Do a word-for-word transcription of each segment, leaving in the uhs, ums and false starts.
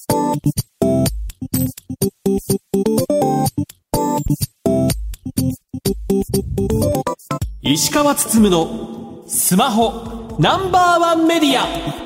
石川つつむのスマホナンバーワンメディア。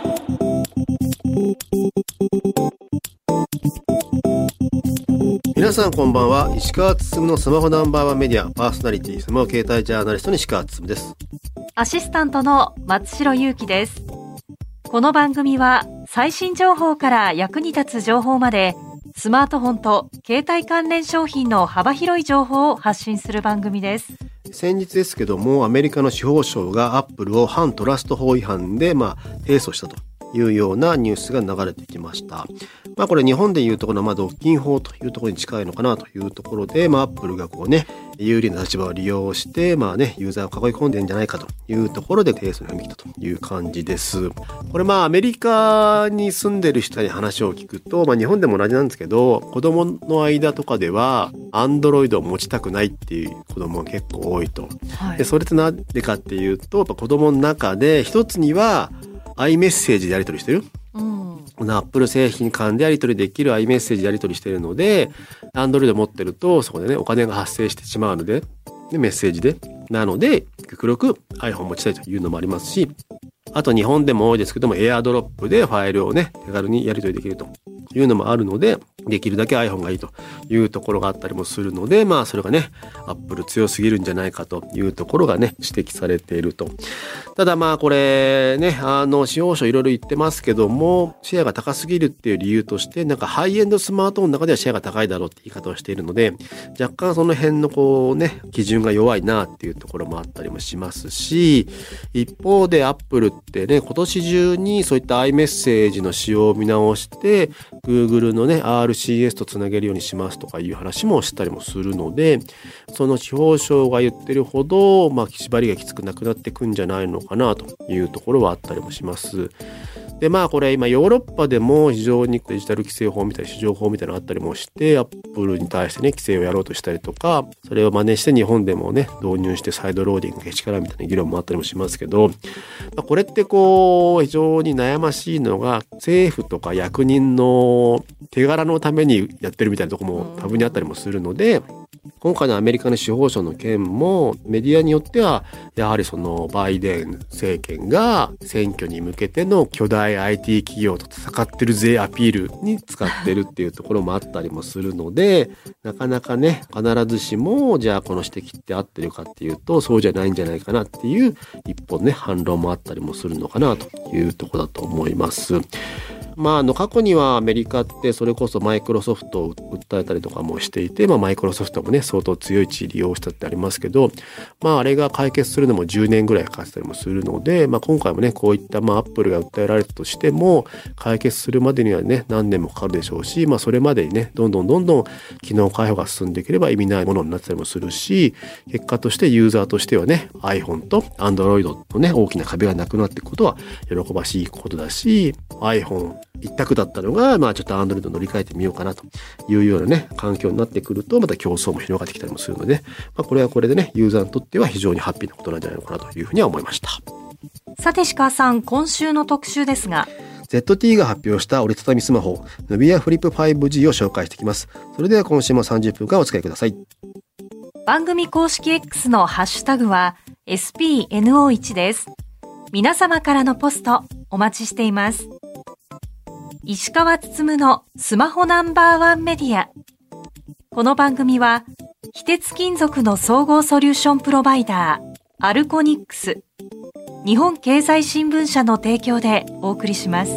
皆さんこんばんは。石川つつむのスマホナンバーワンメディアパーソナリティ、スマホ携帯ジャーナリストの石川つつむです。 アシスタントの松代ゆうきです。この番組は最新情報から役に立つ情報まで、スマートフォンと携帯関連商品の幅広い情報を発信する番組です。 先日ですけども、アメリカの司法省がアップルを反トラスト法違反でまあ提訴したというようなニュースが流れてきました。まあこれ日本でいうところのまあ独禁法というところに近いのかなというところで、まあアップルがこうね有利な立場を利用してまあねユーザーを囲い込んでるんじゃないかというところで提訴に踏み切ったという感じです。これまあアメリカに住んでる人に話を聞くと、まあ日本でも同じなんですけど、子供の間とかではアンドロイドを持ちたくないっていう子供が結構多いと。はい、でそれってなんでかっていうと、やっぱ子供の中で一つにはアイメッセージでやり取りしてる。うん、このアップル製品間でやり取りできるアイメッセージでやり取りしているので、アンドロイド持ってるとそこでねお金が発生してしまうので、でメッセージでなので極力 iPhone 持ちたいというのもありますし、あと日本でも多いですけどもエアドロップでファイルをね手軽にやり取りできるというのもあるので、できるだけ iPhone がいいというところがあったりもするので、まあそれがね Apple 強すぎるんじゃないかというところがね指摘されていると。ただまあこれねあの司法省いろいろ言ってますけども、シェアが高すぎるっていう理由として、なんかハイエンドスマートフォンの中ではシェアが高いだろうって言い方をしているので、若干その辺のこうね基準が弱いなっていうところもあったりもしますし、一方で Apple ってね今年中にそういった iMessage の仕様を見直して Google のね アールシーエス とつなげるようにしますとかいう話もしたりもするので、その司法省が言ってるほどまあ縛りがきつくなくなってくんじゃないのかなというところはあったりもします。でまあこれ今ヨーロッパでも非常にデジタル規制法みたいな市場法みたいなのがあったりもして、アップルに対してね規制をやろうとしたりとか、それを真似して日本でもね導入してサイドローディングけしからんみたいな議論もあったりもしますけど、まあ、これってこう非常に悩ましいのが、政府とか役人の手柄のためにやってるみたいなところも多分にあったりもするので、今回のアメリカの司法省の件もメディアによってはやはりそのバイデン政権が選挙に向けての巨大 アイティー 企業と戦ってるぜアピールに使ってるっていうところもあったりもするので、なかなかね必ずしもじゃあこの指摘って合ってるかっていうとそうじゃないんじゃないかなっていう一本ね反論もあったりもするのかなというところだと思います。まあ、あの過去にはアメリカってそれこそマイクロソフトを訴えたりとかもしていて、まあ、マイクロソフトもね相当強い地位利用したってありますけど、まあ、あれが解決するのもじゅうねんぐらいかかってたりもするので、まあ、今回もねこういったまあアップルが訴えられたとしても解決するまでにはね何年もかかるでしょうし、まあ、それまでにねどんどんどんどん機能開放が進んでいければ意味ないものになってたりもするし、結果としてユーザーとしてはね iPhone と Android のね大きな壁がなくなっていくことは喜ばしいことだし、 iPhone一択だったのが、まあちょっと Android 乗り換えてみようかなというようなね、環境になってくると、また競争も広がってきたりもするので、まあこれはこれでね、ユーザーにとっては非常にハッピーなことなんじゃないのかなというふうには思いました。 さて石川さん、今週の特集ですが、 ゼットティー が発表した折りたたみスマホ、Nubia Flip ファイブジー を紹介していきます。それでは今週もさんじゅっぷんかんお付き合いください。 番組公式 X のハッシュタグは エスピーエヌオーワン です。皆様からのポストお待ちしています。石川つつむのスマホナンバーワンメディア。この番組は非鉄金属の総合ソリューションプロバイダーアルコニックス、日本経済新聞社の提供でお送りします。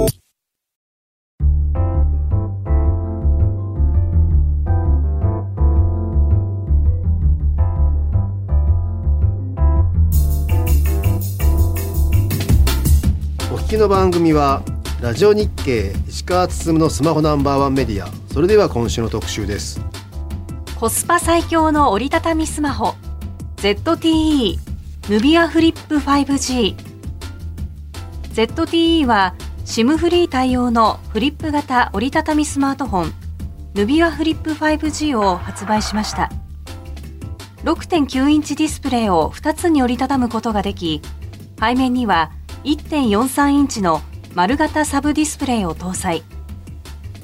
お聞きの番組はラジオ日経石川つつむのスマホナンバーワンメディア。それでは今週の特集です。 コスパ最強の折りたたみスマホ ゼットティーイー Nubia Flip ファイブジー。 ゼットティーイー は シム フリー対応のフリップ型折りたたみスマートフォン Nubia Flip ファイブジー を発売しました。 ろくてんきゅう インチディスプレイをふたつに折りたたむことができ、背面には いってんよんさん インチの丸型サブディスプレイを搭載。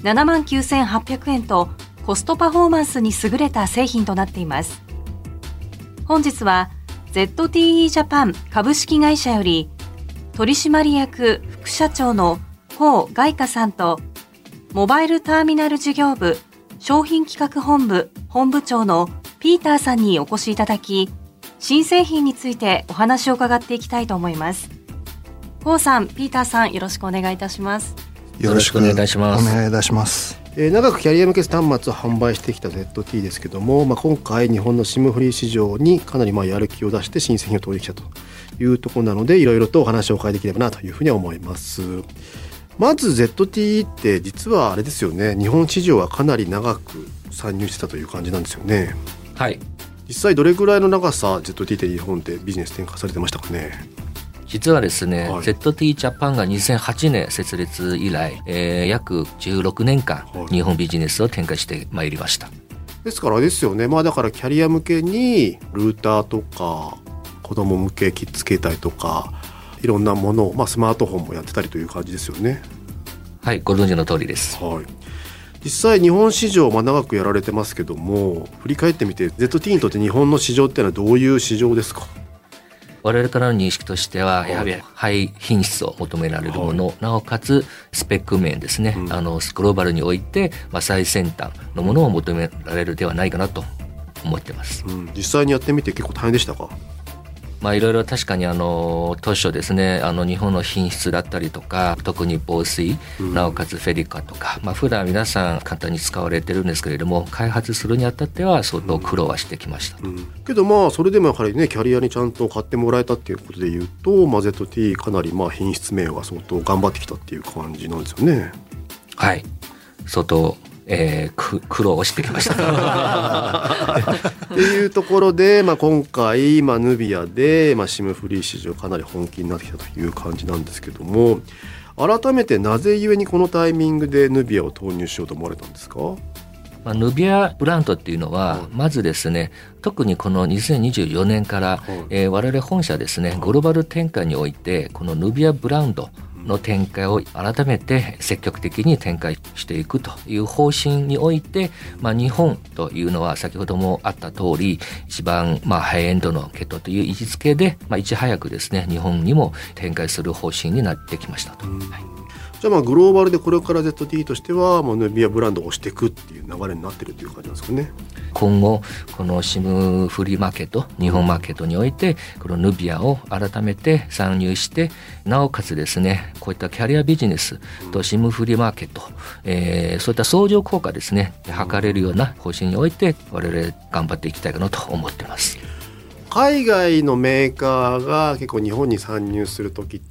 ななまんきゅうせんはっぴゃくえんとコストパフォーマンスに優れた製品となっています。本日は ゼットティーイー ジャパン株式会社より取締役副社長の高外貨さんとモバイルターミナル事業部商品企画本部本部長のピーターさんにお越しいただき、新製品についてお話を伺っていきたいと思います。高さん、ピーターさん、よろしくお願いいたします。 よろしくお願いいたします。 お願いいたします。 えー、長くキャリア向け端末を販売してきた ゼットティー ですけども、まあ、今回日本の シム フリー市場にかなりまあやる気を出して新製品を投入してきたというところなので、いろいろとお話をお伺いできればなというふうに思います。まず ゼットティー って実はあれですよね、日本市場はかなり長く参入してたという感じなんですよね。 はい、 実際どれくらいの長さ ゼットティー って日本でビジネス展開されてましたかね。 実はですね、 はい、 ゼットティー ジャパンがにせんはちねん設立以来、えー、約じゅうろくねんかん日本ビジネスを展開してまいりました。 ですからあれですよね、まあだからキャリア向けにルーターとか子供向けキッズ携帯とかいろんなものを、まあ、スマートフォンもやってたりという感じですよね。 はい、ご存知の通りです。 はい、実際日本市場、まあ、長くやられてますけども、振り返ってみて ゼットティー にとって日本の市場っていうのはどういう市場ですか。 我々からの認識としてはやはりハイ品質を求められるもの、はい、なおかつスペック面ですね、うん、あのグローバルにおいて、まあ、最先端のものを求められるではないかなと思ってます、 うん、実際にやってみて結構大変でしたか。 まあいろいろ確かにあの当初ですね、あの日本の品質だったりとか、特に防水、うん、なおかつフェリカとか、まあ普段皆さん簡単に使われてるんですけれども、開発するにあたっては相当苦労はしてきました、 うんうん、けどまあそれでもやはりね、キャリアにちゃんと買ってもらえたっていうことでいうと、まあ、ゼットティー かなりまあ品質面は相当頑張ってきたっていう感じなんですよね。 はい、相当えー、苦労をしてきましたっていうところで、まあ、今回、まあ、ヌビアで、まあ、シムフリー市場かなり本気になってきたという感じなんですけども、改めてなぜゆえにこのタイミングでヌビアを投入しようと思われたんですか。 まあ、ヌビアブランドっていうのは、まずですね、特にこのにせんにじゅうよねんから、はい、えー、我々本社ですね、グローバル展開においてこのヌビアブランドの展開を改めて積極的に展開していくという方針において、まあ、日本というのは先ほどもあった通り一番まあハイエンドのケットという位置づけで、まあ、いち早くですね日本にも展開する方針になってきましたと、はい、 じゃあまあグローバルでこれから ゼットティー としてはもうヌビアブランドを押していくっていう流れになってるという感じなんですかね。 今後このシムフリーマーケット、日本マーケットにおいてこのヌビアを改めて参入して、なおかつですね、こういったキャリアビジネスとシムフリーマーケット、えー、そういった相乗効果ですね図れるような方針において我々頑張っていきたいかなと思ってます。 海外のメーカーが結構日本に参入するときって、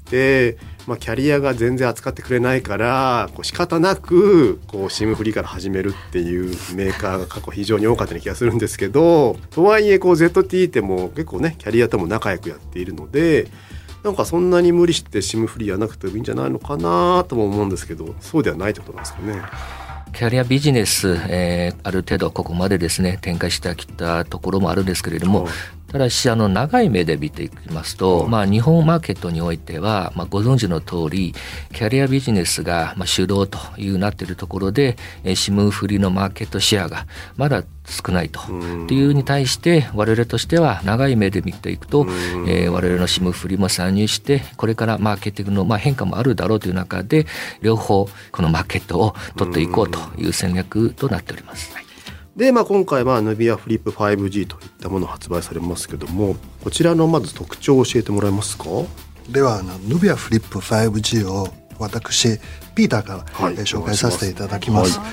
まあ、キャリアが全然扱ってくれないからこう仕方なくこうシムフリーから始めるっていうメーカーが過去非常に多かったような気がするんですけど、とはいえこう ゼットティー っても結構ねキャリアとも仲良くやっているので、なんかそんなに無理してシムフリーやなくてもいいんじゃないのかなとも思うんですけど、そうではないってことなんですかね。 キャリアビジネス、えー、ある程度ここまでですね展開してきたところもあるんですけれども、はい、ただしあの長い目で見ていきますと、はい、まあ、日本マーケットにおいては、まあ、ご存知の通りキャリアビジネスがまあ主導というなっているところで、えー、シムフリのマーケットシェアがまだ少ないとっていうに対して我々としては長い目で見ていくと、えー、我々のシムフリも参入してこれからマーケティングのまあ変化もあるだろうという中で両方このマーケットを取っていこうという戦略となっております。 で、まあ、今回はヌビアフリップ ファイブジー といったものを発売されますけども、こちらのまず特徴を教えてもらえますか。 ではあのヌビアフリップ ファイブジー を私ピーターから、はい、紹介させていただきます、はい、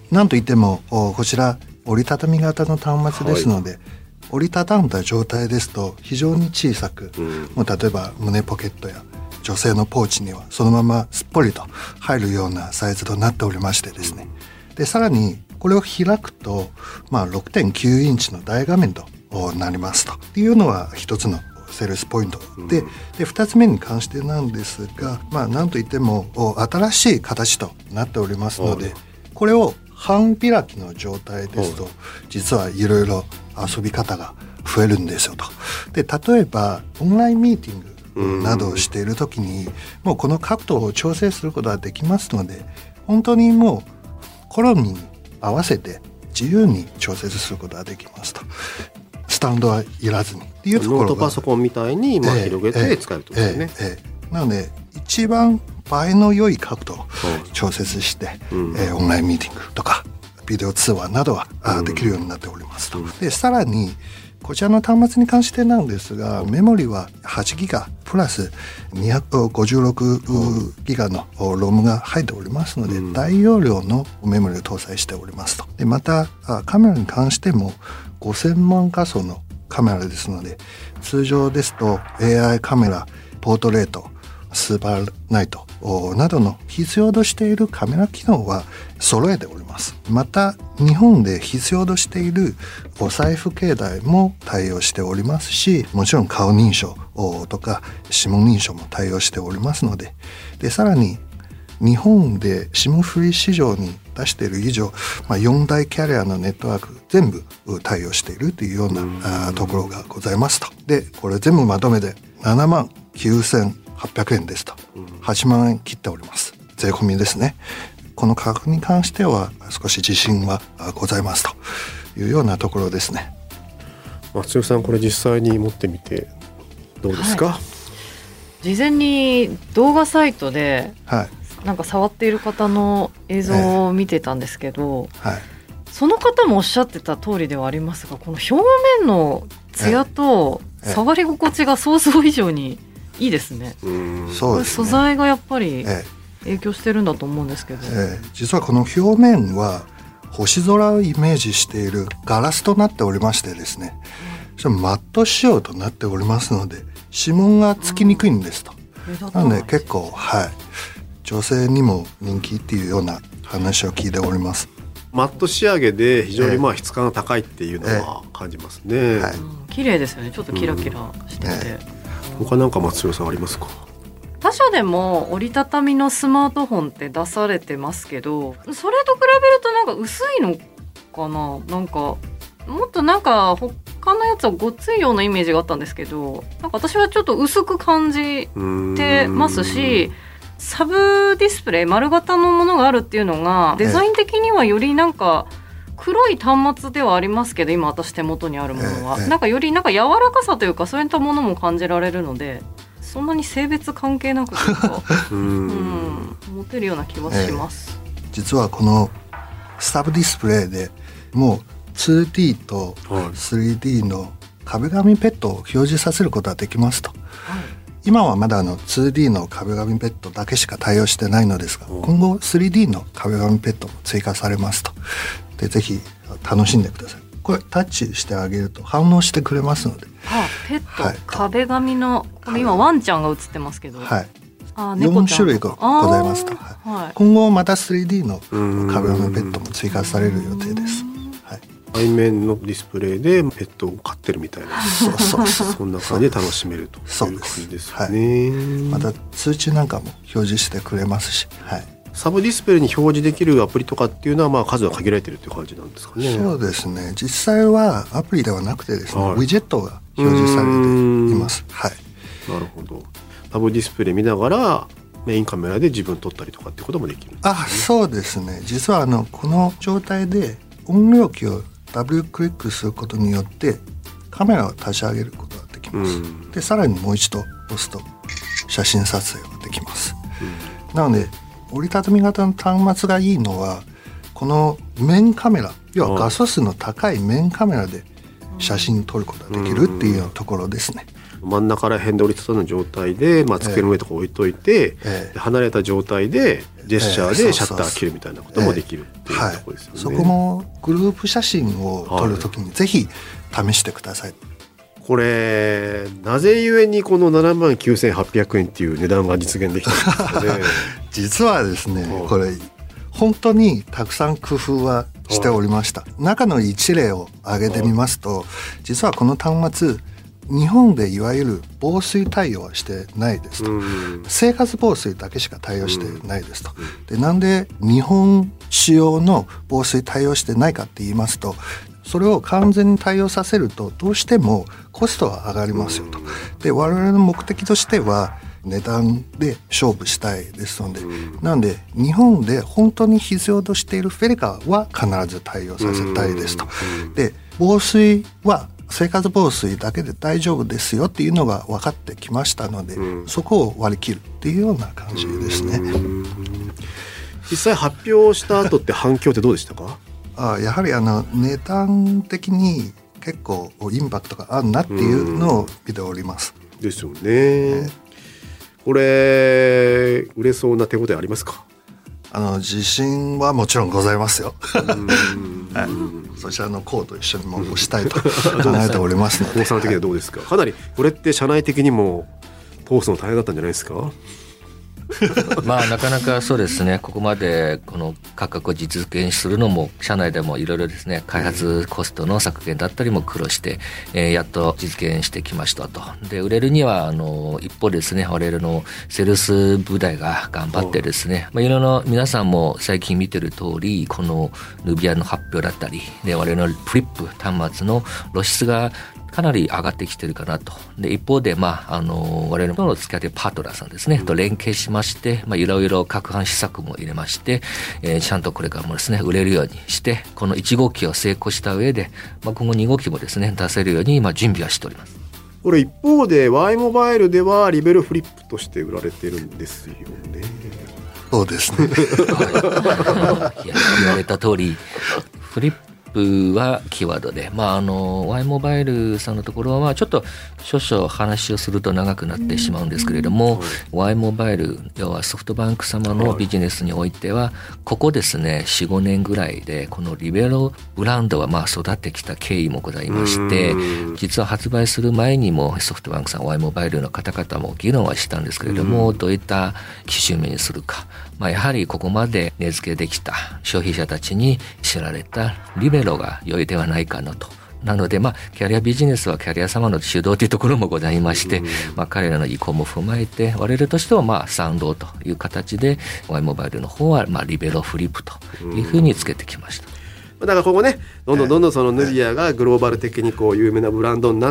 なんといってもこちら折りたたみ型の端末ですので、はい、折りたたんだ状態ですと非常に小さく、うん、もう例えば胸ポケットや女性のポーチにはそのまますっぽりと入るようなサイズとなっておりましてですね、うん、でさらにこれを開くと、まあ、ろくてんきゅうインチの大画面となりますというのは一つのセールスポイントで、でふたつめに関してなんですが、まあ、なんといっても新しい形となっておりますので、これを半開きの状態ですと実はいろいろ遊び方が増えるんですよと。で例えばオンラインミーティングなどをしている時にもうこの角度を調整することができますので、本当にもう好みに合わせて自由に調節することができますと。スタンドはいらずにっていうところがノートパソコンみたいにまあ広げて使えるとですね、 ええええええ、なので一番映えの良い角度を調節して、うんえー、オンラインミーティングとかビデオ通話などは、うん、できるようになっておりますと。でさらにこちらの端末に関してなんですが、メモリははちギガプラスにひゃくごじゅうろくギガのロムが入っておりますので、うん、大容量のメモリを搭載しておりますと。でまたカメラに関してもごせんまん画素のカメラですので、通常ですと エーアイ カメラ、ポートレート、スーパーナイトなどの必要としているカメラ機能は揃えております。また日本で必要としているお財布携帯も対応しておりますし、もちろん顔認証とか指紋認証も対応しておりますので、でさらに日本で SIM フリー市場に出している以上、まあ、よん大キャリアのネットワーク全部対応しているというようなところがございますと。でこれ全部まとめてななまんきゅうせんはっぴゃくえんですと。はちまんえん切っております。税込みですね。この価格に関しては少し自信はございますというようなところですね。 松代さん、これ実際に持ってみてどうですか？はい、 事前に動画サイトで、 はいなんか触っている方の映像を見てたんですけど、 えーはい、 その方もおっしゃってた通りではありますが、この表面のツヤと触り心地が想像以上にいいですね。 えー、そうですね。 素材がやっぱり影響してるんだと思うんですけど、 えー、実はこの表面は星空をイメージしているガラスとなっておりましてですね、うん、マット仕様となっておりますので指紋がつきにくいんですと。うん、なので結構はい女性にも人気っていうような話を聞いております。 マット仕上げで非常にまあ質感が高いっていうのは感じますね。えーはいうん、綺麗ですよね。ちょっとキラキラしてて、うんえー、他なんか松代さんありますか？ 他社でも折りたたみのスマートフォンって出されてますけど、それと比べるとなんか薄いのかな。なんかもっとなんか他のやつはごっついようなイメージがあったんですけど、なんか私はちょっと薄く感じてますし、サブディスプレイ丸型のものがあるっていうのがデザイン的にはよりなんか黒い端末ではありますけど、今私手元にあるものはなんかよりなんか柔らかさというかそういったものも感じられるので、そんなに性別関係なくというかうん持てるような気はします。 えー、実はこのサブディスプレイでもう ツーディー と スリーディー の壁紙ペットを表示させることができますと。はい、今はまだあの ツーディー の壁紙ペットだけしか対応してないのですが、今後 スリーディー の壁紙ペットも追加されますと。でぜひ楽しんでください。これタッチしてあげると反応してくれますので。 ああペット、はい、壁紙のこれ今ワンちゃんが映ってますけど、 はい、 あよん種類ございますと。はい、今後また スリーディー の壁紙ペットも追加される予定です。 背面のディスプレイでペットを飼ってるみたいなそうそうそうそんな感じで楽しめるという感じですよね。 はい、また通知なんかも表示してくれますし、はい、 サブディスプレイに表示できるアプリとかっていうのはまあ数は限られてるっていう感じなんですかね。 そうですね。実際はアプリではなくてですね、はい、ウィジェットが表示されています。はい、 なるほど。サブディスプレイ見ながらメインカメラで自分撮ったりとかっていうこともできるんですかね。 あ、そうですね。実はあのこの状態で音量器をダブルクリックすることによってカメラを立ち上げることができます。でさらにもう一度押すと写真撮影ができます。なので折りたたみ型の端末がいいのはこの面カメラ、要は画素数の高い面カメラで写真撮ることができるっていうようなところですね。 真ん中ら辺で折りたたむ状態で、まあ、机の上とか置いといて、えー、離れた状態でジェスチャーでシャッター切るみたいなこともできるっていうところですよね。 そこもグループ写真を撮るときにぜひ試してください。はい、 これなぜゆえにこのななまんきゅうせんはっぴゃくえんっていう値段が実現できたんですかね。 実はですね、これ本当にたくさん工夫はしておりました。中の一例を挙げてみますと、実はこの端末日本でいわゆる防水対応はしてないですと。生活防水だけしか対応してないですと。でなんで日本仕様の防水対応してないかって言いますと、それを完全に対応させるとどうしてもコストは上がりますよと。で我々の目的としては値段で勝負したいですので、うん、なので日本で本当に必要としているフェリカは必ず対応させたいですと、うん、で防水は生活防水だけで大丈夫ですよっていうのが分かってきましたので、うん、そこを割り切るっていうような感じですね。 実際発表した後って反響ってどうでしたか？ あやはりあの値段的に結構インパクトがあるなっていうのを見ております。 ですよね、えー、これ売れそうな手応えありますか？ あの自信はもちろんございますよ。はい、そちらのコーと一緒にも押したいと考えておりますので。 大さん的にはどうですか？かなりこれって社内的にも通すの大変だったんじゃないですか？ まあなかなかそうですね、ここまでこの価格を実現するのも社内でもいろいろですね、開発コストの削減だったりも苦労して、えー、やっと実現してきましたと。で売れるにはあの一方ですね、我々のセールス部隊が頑張ってですね、まあ、いろいろ皆さんも最近見てる通り、このヌビアの発表だったりで我々のフリップ端末の露出がかなり上がってきてるかなと。で一方で、まあ、あの我々の付き合っているパートナーさんですね、うん、と連携しまして、まあ、いろいろ攪拌施策も入れまして、えー、ちゃんとこれからもですね売れるようにしてこのいち号機を成功した上で、まあ、今後に号機もですね出せるように、まあ、準備はしております。 これ一方で Y モバイルではリベルフリップとして売られてるんですよね。 そうですね。 はい、いや言われた通りフリップはキーワードで、まあ、あの Y モバイルさんのところはまあちょっと少々話をすると長くなってしまうんですけれども、うん、Y モバイル要はソフトバンク様のビジネスにおいてはここですね よん、ごねんぐらいでこのリベロブランドはまあ育ってきた経緯もございまして、うん、実は発売する前にもソフトバンクさん Y モバイルの方々も議論はしたんですけれども、うん、どういった機種名にするか、まあ、やはりここまで値付けできた消費者たちに知られたリベロが良いではないかなと。なので、まあ、キャリアビジネスはキャリア様の主導というところもございまして、まあ、彼らの意向も踏まえて我々としてはまあ賛同という形で Y モバイルの方はまあリベロフリップというふうにつけてきました。 だからここねどんどんどんどんそのヌビアがグローバル的にこう有名なブランドになって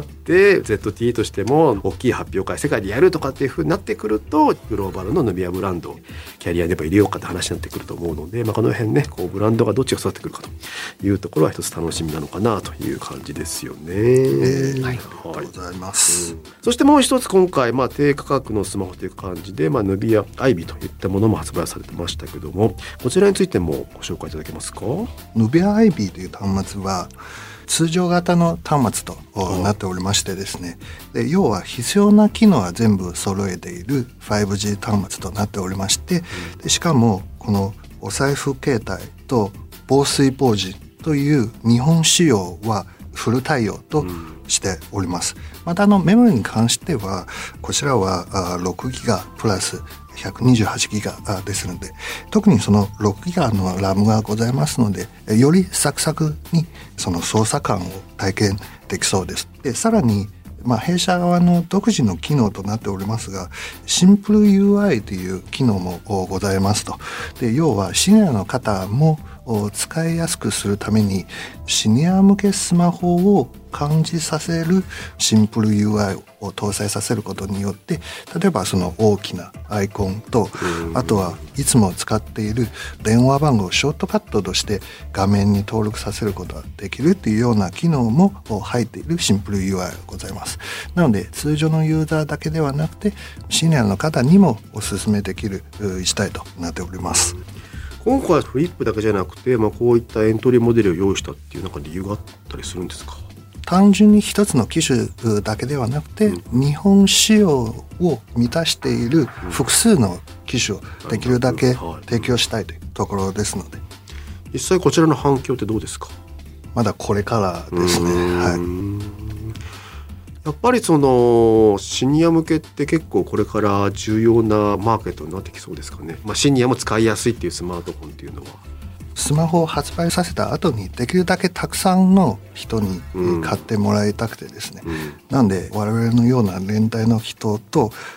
ゼットティー としても大きい発表会世界でやるとかっていう風になってくるとグローバルのヌビアブランドをキャリアでやっぱ入れようかって話になってくると思うので、まあ、この辺ねこうブランドがどっちが育ってくるかというところは一つ楽しみなのかなという感じですよね。えー、はい、ありがとうございます、 うん、そしてもう一つ今回、まあ、低価格のスマホという感じで、まあ、ヌビアアイビーといったものも発売されてましたけども、こちらについてもご紹介いただけますか？ ヌビアアイビーという端末は通常型の端末となっておりましてですね、で要は必要な機能は全部揃えている ファイブジー 端末となっておりまして、でしかもこのお財布携帯と防水ポージという日本仕様はフル対応としております。またあのメモリに関してはこちらはろくギガプラスひゃくにじゅうはちギガですので、特にそのろくギガのラムがございますのでよりサクサクにその操作感を体験できそうです。でさらにまあ弊社側の独自の機能となっておりますがシンプル ユーアイ という機能もございますと。で要はシニアの方も使いやすくするためにシニア向けスマホを感じさせるシンプル ユーアイ を搭載させることによって例えばその大きなアイコンとあとはいつも使っている電話番号をショートカットとして画面に登録させることができるというような機能も入っているシンプル ユーアイ がございます。なので通常のユーザーだけではなくてシニアの方にもお勧めできるいち体となっております。 今回はフリップだけじゃなくて、まあ、こういったエントリーモデルを用意したっていうなんか理由があったりするんですか？ 単純に一つの機種だけではなくて、うん、日本仕様を満たしている複数の機種をできるだけ提供したいというところですので、 実際こちらの反響ってどうですか？ まだこれからですね。はいやっぱりそのシニア向けって結構これから重要なマーケットになってきそうですかね。まあ、シニアも使いやすいっていうスマートフォンっていうのはスマホを発売させた後にできるだけたくさんの人に買ってもらいたくてですね、うんうん、なんで我々のような年代の人と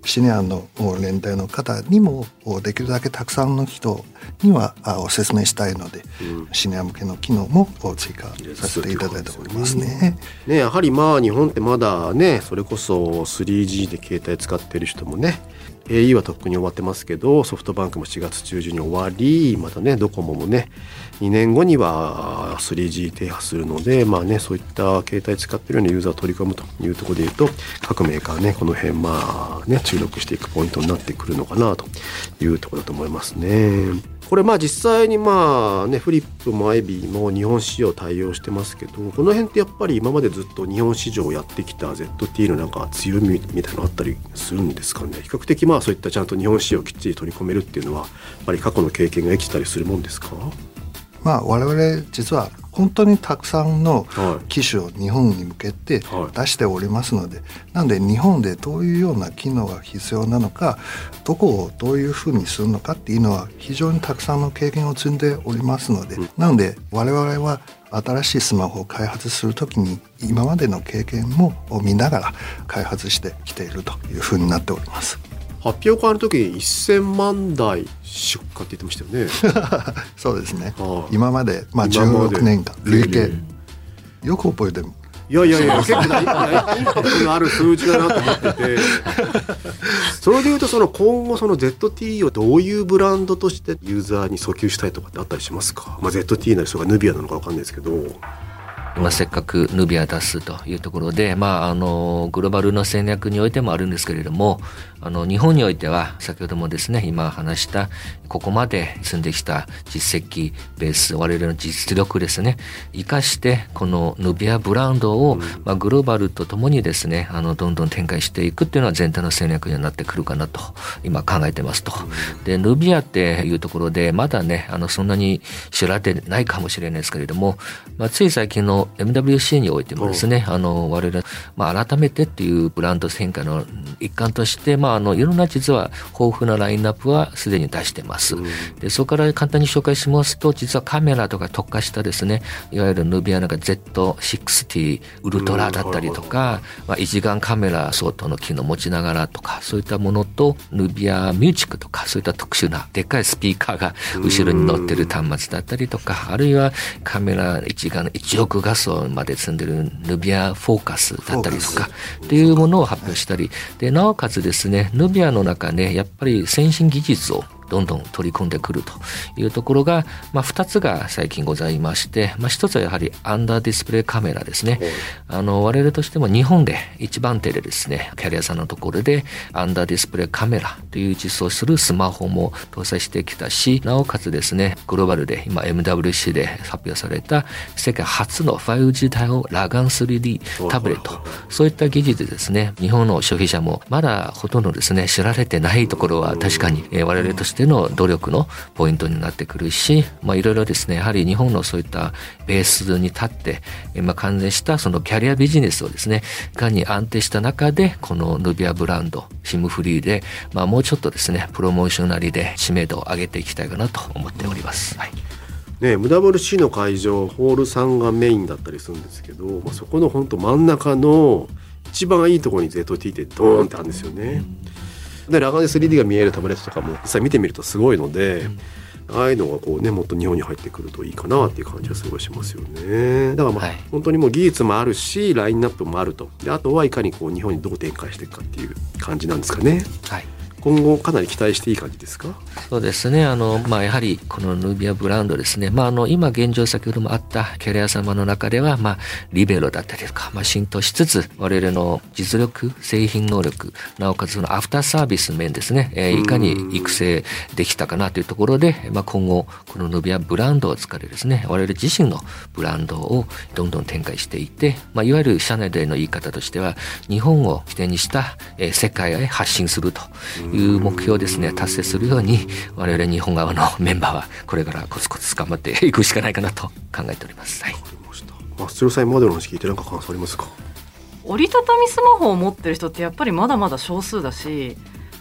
シニアの年代の方にもできるだけたくさんの人にはお勧めしたいので、うん、シニア向けの機能も追加させていただいておりますね。 ね、やはりまあ日本ってまだね、それこそ スリージー で携帯使ってる人もね、エーイー はとっくに終わってますけど、ソフトバンクもしがつ中旬に終わり、またねドコモもねにねんごには スリージー 停波するので、まあね、そういった携帯使ってるようなユーザーを取り込むというところでいうと、各メーカーねこの辺まあね注力していくポイントになってくるのかなというところだと思いますね。これまあ実際にまあねフリップもアイビーも日本市場対応してますけど、この辺ってやっぱり今までずっと日本市場をやってきた ゼットティー のなんか強みみたいなのあったりするんですかね。比較的まあそういったちゃんと日本市場をきっちり取り込めるっていうのはやっぱり過去の経験が生きたりするもんですか。 まあ、我々実は本当にたくさんの機種を日本に向けて出しておりますので、なので日本でどういうような機能が必要なのか、どこをどういうふうにするのかっていうのは非常にたくさんの経験を積んでおりますので、なので我々は新しいスマホを開発するときに今までの経験も見ながら開発してきているというふうになっております。 発表会の時にせんまんだい出荷って言ってましたよね。 そうですね、 はあ、 今まで、まあ、じゅうろくねんかん累計、よく覚えてる。 いやいやいや結構インパクトのある数字だなと思っててそれでいうとその今後その ゼットティー をどういうブランドとしてユーザーに訴求したいとかってあったりしますか。まあ、ゼットティー なりそれがヌビアなのか分かんないですけど、 まあ、せっかくヌビア出すというところで、まあ、あのグローバルの戦略においてもあるんですけれども、あの日本においては先ほどもですね今話したここまで積んできた実績ベース、我々の実力ですね生かしてこのヌビアブランドを、まあ、グローバルとともにですねあのどんどん展開していくっていうのは全体の戦略にはなってくるかなと今考えてますと。でヌビアっていうところでまだねあのそんなに知られてないかもしれないですけれども、まあ、つい最近のエムダブリューシー においてもですね、あの我々、まあ、改めてっていうブランド変化の一環として、まあ、あのいろんな実は豊富なラインナップはすでに出してます。でそこから簡単に紹介しますと、実はカメラとか特化したですねいわゆるヌビアなんか ゼットシックスティー ウルトラだったりとか、まあ、一眼カメラ相当の機能を持ちながらとかそういったものと、ヌビアミュージックとかそういった特殊なでっかいスピーカーが後ろに乗ってる端末だったりとか、あるいはカメラ一眼いちおく画素まで積んでるヌビアフォーカスだったりとかっていうものを発表したりで、なおかつですねヌビアの中でやっぱり先進技術をどんどん取り込んでくるというところが、まあ、ふたつが最近ございまして、まあ、ひとつはやはりアンダーディスプレイカメラですね。あの我々としても日本で一番手でですねキャリアさんのところでアンダーディスプレイカメラという実装するスマホも搭載してきたし、なおかつですねグローバルで今 エムダブリューシー で発表された世界初の ファイブジー 対応裸眼 スリーディー タブレット、そういった技術ですね日本の消費者もまだほとんどですね知られてないところは確かに、えー、我々としてでの努力のポイントになってくるし、まあいろいろですねやはり日本のそういったベースに立って、まあ、完全したそのキャリアビジネスをですねいかに安定した中でこのヌビアブランド シム フリーで、まあ、もうちょっとですねプロモーショナリで知名度を上げていきたいかなと思っております、はいね、エムダブリューシー の会場ホールさんがメインだったりするんですけど、まあ、そこの本当真ん中の一番いいところに ゼットティー ってドーンってあるんですよね。で裸眼で スリーディー が見えるタブレットとかも実際見てみるとすごいので、ああいうのがこうねもっと日本に入ってくるといいかなっていう感じがすごいしますよね。だからまあ、はい、本当にもう技術もあるしラインナップもあると。であとはいかにこう日本にどう展開していくかっていう感じなんですかね。はい、今後かなり期待していい感じですか。 そうですねあの、まあ、やはりこのヌビアブランドですね、まあ、あの今現状先ほどもあったキャリア様の中では、まあ、リベロだったりとか、まあ、浸透しつつ我々の実力製品能力なおかつそのアフターサービス面ですね、えー、いかに育成できたかなというところで、まあ、今後このヌビアブランドを使ってですね我々自身のブランドをどんどん展開していって、まあ、いわゆる社内での言い方としては日本を起点にした、えー、世界へ発信するという目標をですね達成するように我々日本側のメンバーはこれからコツコツ頑張っていくしかないかなと考えております。はい、 松代さん今までの話聞いて何か感想ありますか。 折りたたみスマホを持ってる人ってやっぱりまだまだ少数だし、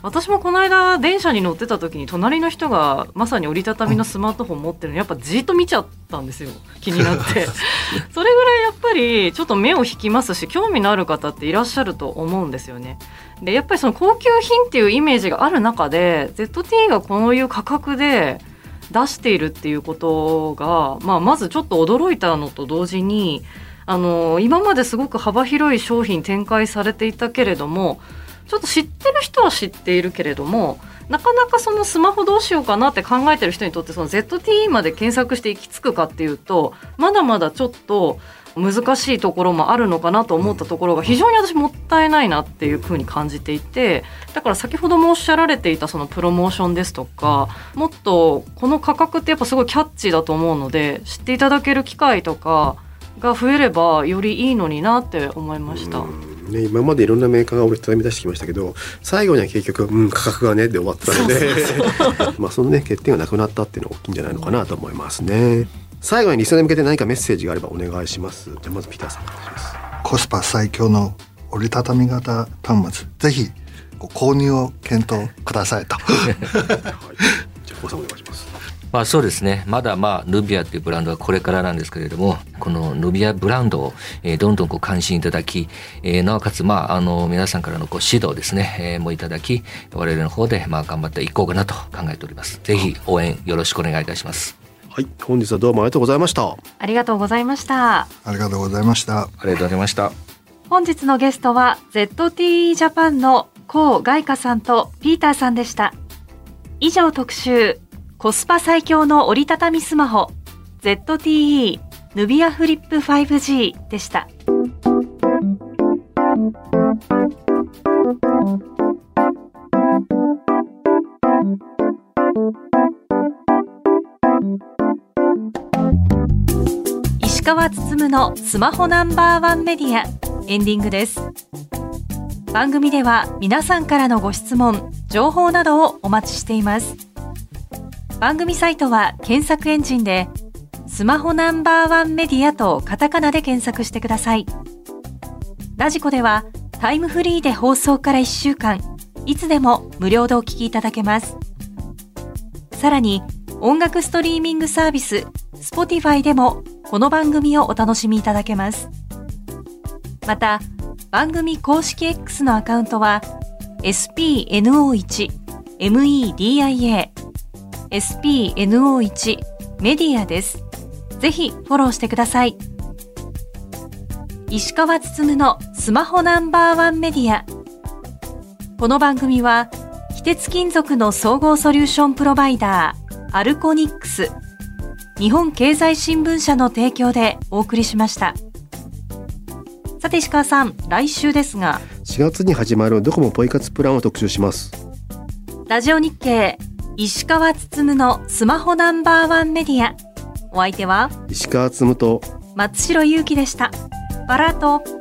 私もこの間電車に乗ってた時に隣の人がまさに折りたたみのスマートフォン持ってるのやっぱじっと見ちゃったんですよ、気になってそれぐらいやっぱりちょっと目を引きますし、興味のある方っていらっしゃると思うんですよね。でやっぱりその高級品っていうイメージがある中で ゼットティー がこういう価格で出しているっていうことが、まあ、まずちょっと驚いたのと同時に、あの今まですごく幅広い商品展開されていたけれども、ちょっと知ってる人は知っているけれども、なかなかそのスマホどうしようかなって考えてる人にとってその ゼットティー まで検索して行き着くかっていうと、まだまだちょっと難しいところもあるのかなと思ったところが非常に私もったいないなっていうふうに感じていて、だから先ほどもおっしゃられていたそのプロモーションですとか、もっとこの価格ってやっぱすごいキャッチーだと思うので、知っていただける機会とかが増えればよりいいのになって思いました。 ね、今までいろんなメーカーが折りたたみ出してきましたけど、最後には結局、うん、価格がねで終わったのでまあそのね欠点がなくなったっていうのは大きいんじゃないのかなと思いますね。最後にリスナーに向けて何かメッセージがあればお願いします。じゃあまずピーターさんお願いします。 コスパ最強の折りたたみ型端末、ぜひご購入を検討くださいと、はい、じゃあ小さんお願いします。 まあ、そうですね。まだまあヌビアっていうブランドはこれからなんですけれども、このヌビアブランドを、えー、どんどんこう関心いただき、えー、なおかつまああの皆さんからのこう指導ですね、えー、もいただき、我々の方でまあ頑張っていこうかなと考えております。ぜひ応援よろしくお願いいたします。 はい、本日はどうもありがとうございました。 ありがとうございました。 ありがとうございました。 ありがとうございました。 本日のゲストは ゼットティー ジャパンの高外香さんとピーターさんでした。以上特集、コスパ最強の折りたたみスマホ ゼットティーイー ヌビアフリップ ファイブジー でした。石川つつむのスマホナンバーワンメディア、エンディングです。番組では皆さんからのご質問、情報などをお待ちしています。番組サイトは検索エンジンでスマホナンバーワンメディアとカタカナで検索してください。ラジコではタイムフリーで放送からいっしゅうかん、いつでも無料でお聞きいただけます。さらに音楽ストリーミングサービス Spotify でもこの番組をお楽しみいただけます。また番組公式 X のアカウントは エスピーエヌオーワン メディア エスピーエヌオーワン メディアです。ぜひフォローしてください。石川つつむのスマホナンバーワンメディア。この番組は非鉄金属の総合ソリューションプロバイダーアルコニックス、日本経済新聞社の提供でお送りしました。さて石川さん、来週ですがしがつに始まるドコモポイ活プランを特集します。 ラジオ日経石川つつむのスマホナンバーワンメディア。お相手は石川つつむと松代ゆうきでした。バラート。